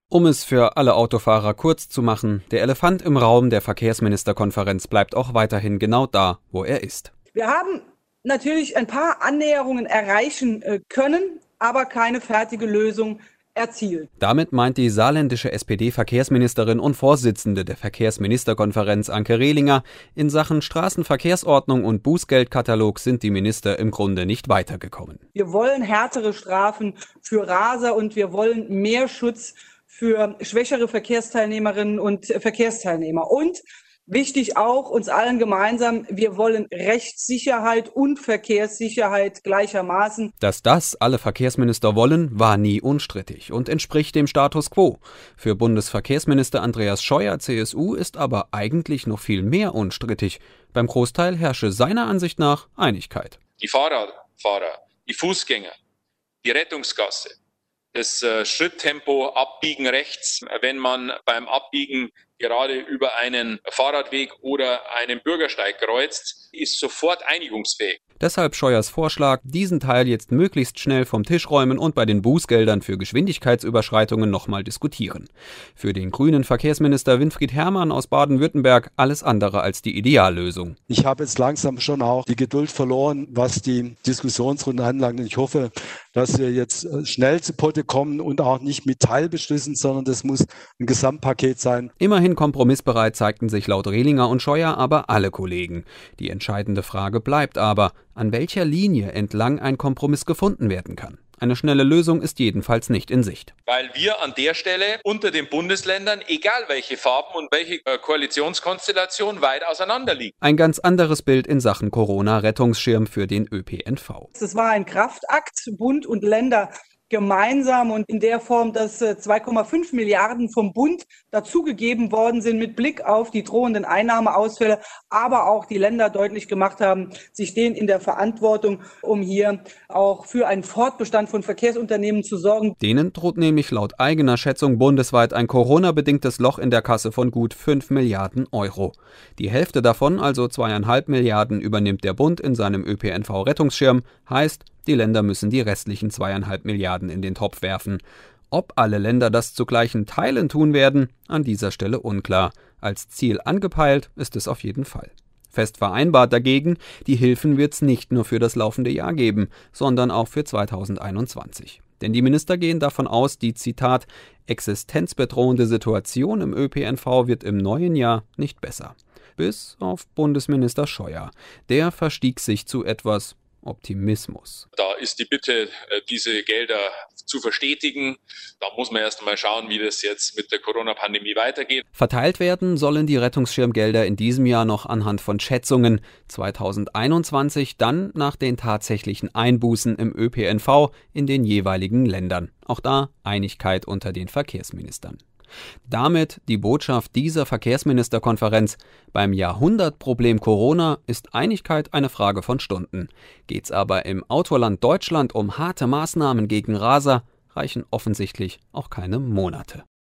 Um es für alle Autofahrer kurz zu machen, der Elefant im Raum der Verkehrsministerkonferenz bleibt auch weiterhin genau da, wo er ist. Wir haben natürlich ein paar Annäherungen erreichen können, aber keine fertige Lösung erzielt. Damit meint die saarländische SPD-Verkehrsministerin und Vorsitzende der Verkehrsministerkonferenz Anke Rehlinger, in Sachen Straßenverkehrsordnung und Bußgeldkatalog sind die Minister im Grunde nicht weitergekommen. Wir wollen härtere Strafen für Raser und wir wollen mehr Schutz für schwächere Verkehrsteilnehmerinnen und Verkehrsteilnehmer. Und wichtig auch uns allen gemeinsam, wir wollen Rechtssicherheit und Verkehrssicherheit gleichermaßen. Dass das alle Verkehrsminister wollen, war nie unstrittig und entspricht dem Status quo. Für Bundesverkehrsminister Andreas Scheuer, CSU, ist aber eigentlich noch viel mehr unstrittig. Beim Großteil herrsche seiner Ansicht nach Einigkeit. Die Fahrradfahrer, die Fußgänger, die Rettungsgasse, das Schritttempo abbiegen rechts, wenn man beim Abbiegen gerade über einen Fahrradweg oder einen Bürgersteig kreuzt, ist sofort einigungsfähig. Deshalb Scheuers Vorschlag, diesen Teil jetzt möglichst schnell vom Tisch räumen und bei den Bußgeldern für Geschwindigkeitsüberschreitungen nochmal diskutieren. Für den grünen Verkehrsminister Winfried Herrmann aus Baden-Württemberg alles andere als die Ideallösung. Ich habe jetzt langsam schon auch die Geduld verloren, was die Diskussionsrunde anlangt. Ich hoffe, dass wir jetzt schnell zu Potte kommen und auch nicht mit Teilbeschlüssen, sondern das muss ein Gesamtpaket sein. Immerhin kompromissbereit zeigten sich laut Rehlinger und Scheuer aber alle Kollegen. Die entscheidende Frage bleibt aber, an welcher Linie entlang ein Kompromiss gefunden werden kann. Eine schnelle Lösung ist jedenfalls nicht in Sicht. Weil wir an der Stelle unter den Bundesländern, egal welche Farben und welche Koalitionskonstellation, weit auseinander liegen. Ein ganz anderes Bild in Sachen Corona-Rettungsschirm für den ÖPNV. Es war ein Kraftakt, Bund und Länder gemeinsam und in der Form, dass 2,5 Milliarden vom Bund dazugegeben worden sind mit Blick auf die drohenden Einnahmeausfälle, aber auch die Länder deutlich gemacht haben, sie stehen in der Verantwortung, um hier auch für einen Fortbestand von Verkehrsunternehmen zu sorgen. Denen droht nämlich laut eigener Schätzung bundesweit ein Corona-bedingtes Loch in der Kasse von gut 5 Milliarden Euro. Die Hälfte davon, also 2,5 Milliarden, übernimmt der Bund in seinem ÖPNV-Rettungsschirm, heißt, die Länder müssen die restlichen 2,5 Milliarden in den Topf werfen. Ob alle Länder das zu gleichen Teilen tun werden, an dieser Stelle unklar. Als Ziel angepeilt ist es auf jeden Fall. Fest vereinbart dagegen, die Hilfen wird es nicht nur für das laufende Jahr geben, sondern auch für 2021. Denn die Minister gehen davon aus, die, Zitat, existenzbedrohende Situation im ÖPNV wird im neuen Jahr nicht besser. Bis auf Bundesminister Scheuer. Der verstieg sich zu etwas Optimismus. Da ist die Bitte, diese Gelder zu verstetigen. Da muss man erst einmal schauen, wie das jetzt mit der Corona-Pandemie weitergeht. Verteilt werden sollen die Rettungsschirmgelder in diesem Jahr noch anhand von Schätzungen. 2021 dann nach den tatsächlichen Einbußen im ÖPNV in den jeweiligen Ländern. Auch da Einigkeit unter den Verkehrsministern. Damit die Botschaft dieser Verkehrsministerkonferenz: Beim Jahrhundertproblem Corona ist Einigkeit eine Frage von Stunden. Geht's aber im Autoland Deutschland um harte Maßnahmen gegen Raser, reichen offensichtlich auch keine Monate.